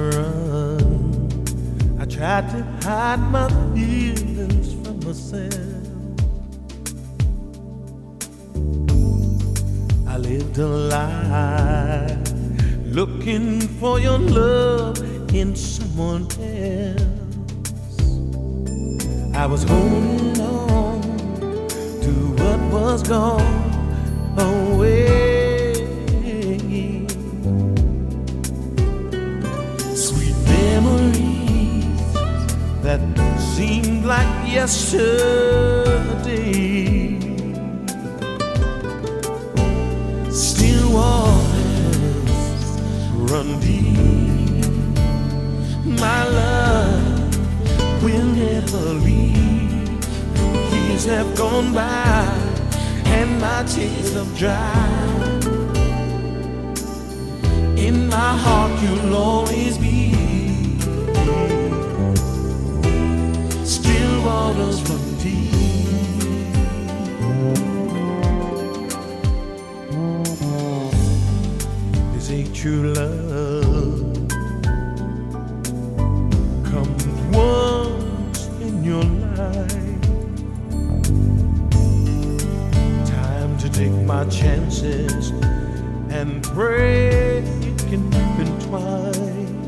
run. I tried to hide my feelings from myself. I lived a lie, looking for your love in someone else. I was holding on to what was gone away. Sweet memories that seemed like yesterday. Still waters run deep. My love will never leave. Years have gone by and my tears have dried. In my heart you'll always be. Still waters run deep. This ain't true love. Comes once in your life. Time to take my chances and pray it can happen twice.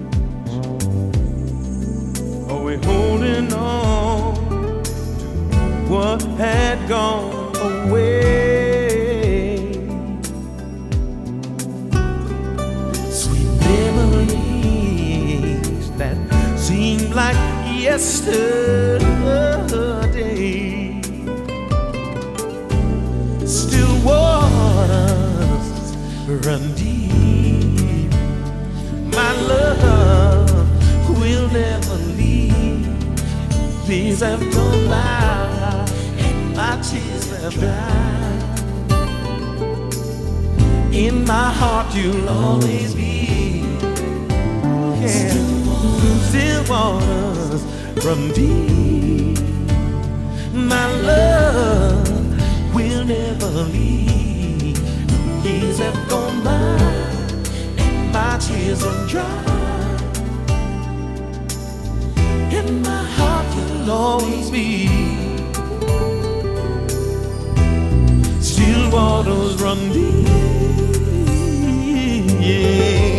Are we holding on to what had gone away? Sweet memories that seem like yesterday. Still waters run deep. My love will never leave. Days have gone by and my tears have dried. In my heart you'll always be. Yeah. Still waters run deep. My love will never leave. Years have gone by and my tears have dried. In my heart you'll always be. Still waters run deep. Yeah.